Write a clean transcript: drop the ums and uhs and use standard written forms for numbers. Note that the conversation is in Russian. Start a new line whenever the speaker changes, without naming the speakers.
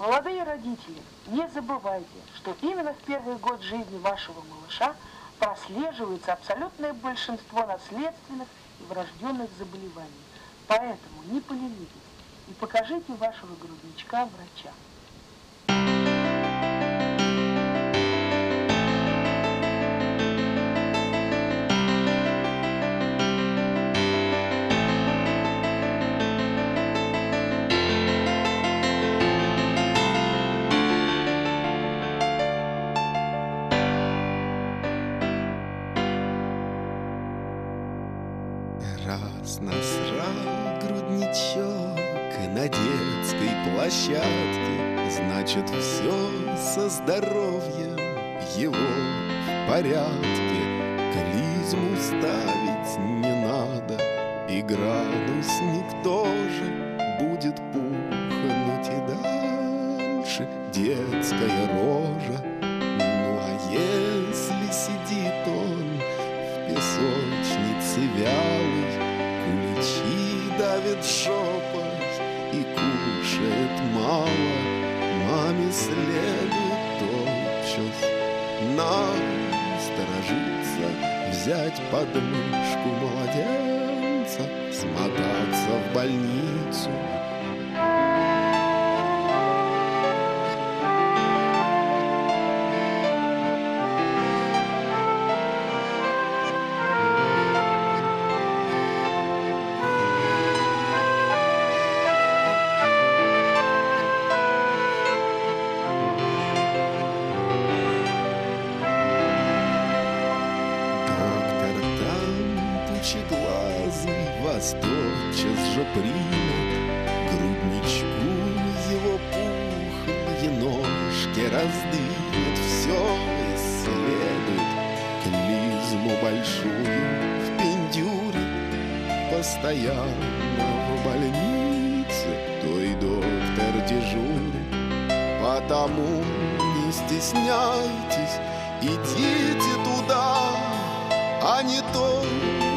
Молодые родители, не забывайте, что именно в первый год жизни вашего малыша прослеживается абсолютное большинство наследственных и врожденных заболеваний. Поэтому не поленитесь и покажите вашего грудничка врачам.
Раз насрал грудничок на детской площадке, значит, все со здоровьем его в порядке. Клизму ставить не надо, и градусник тоже будет пухнуть и дальше детская рожа. Ну а если сидит он в песочнице вялый, куличи давит шепот и кушает мало, маме следует тотчас насторожиться, взять под мышку младенца, смотаться в больницу. Пучеглазый вас тотчас же примет, грудничку его пухлые ножки раздвинет, все исследует, клизму большую в пендюре, постоянно в больнице той доктор дежурит. Потому не стесняйтесь, идите туда, а не то